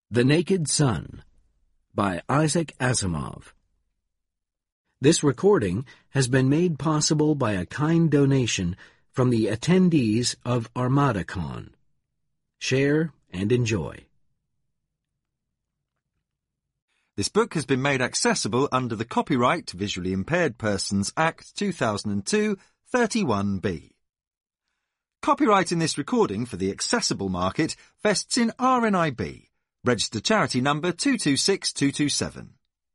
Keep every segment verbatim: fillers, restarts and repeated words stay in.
The Naked Sun by Isaac Asimov. This recording has been made possible by a kind donation from the attendees of ArmadaCon. Share and enjoy. This book has been made accessible under the Copyright Visually Impaired Persons Act two thousand two, thirty-one B. Copyright in this recording for the accessible market vests in R N I B. Registered charity number two two six two two seven.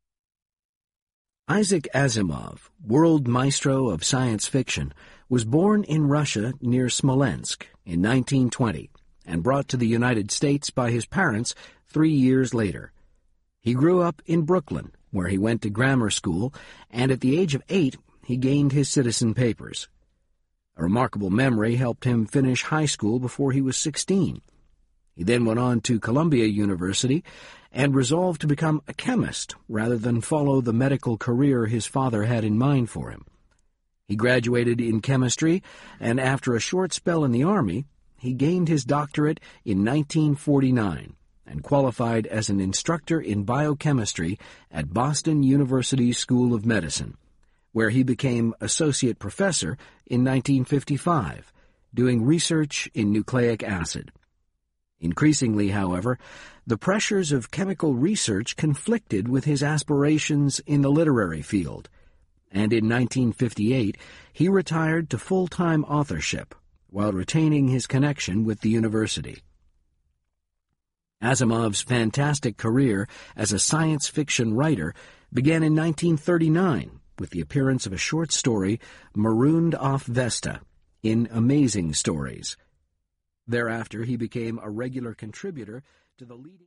Isaac Asimov, world maestro of science fiction, was born in Russia near Smolensk in nineteen twenty and brought to the United States by his parents three years later. He grew up in Brooklyn, where he went to grammar school, and at the age of eight he gained his citizen papers. A remarkable memory helped him finish high school before he was sixteen. He then went on to Columbia University and resolved to become a chemist rather than follow the medical career his father had in mind for him. He graduated in chemistry, and after a short spell in the Army, he gained his doctorate in nineteen forty-nine and qualified as an instructor in biochemistry at Boston University School of Medicine, where he became associate professor in nineteen fifty-five, doing research in nucleic acid. Increasingly, however, the pressures of chemical research conflicted with his aspirations in the literary field, and in nineteen fifty-eight he retired to full-time authorship while retaining his connection with the university. Asimov's fantastic career as a science fiction writer began in nineteen thirty-nine with the appearance of a short story, Marooned Off Vesta, in Amazing Stories. Thereafter, he became a regular contributor to the leading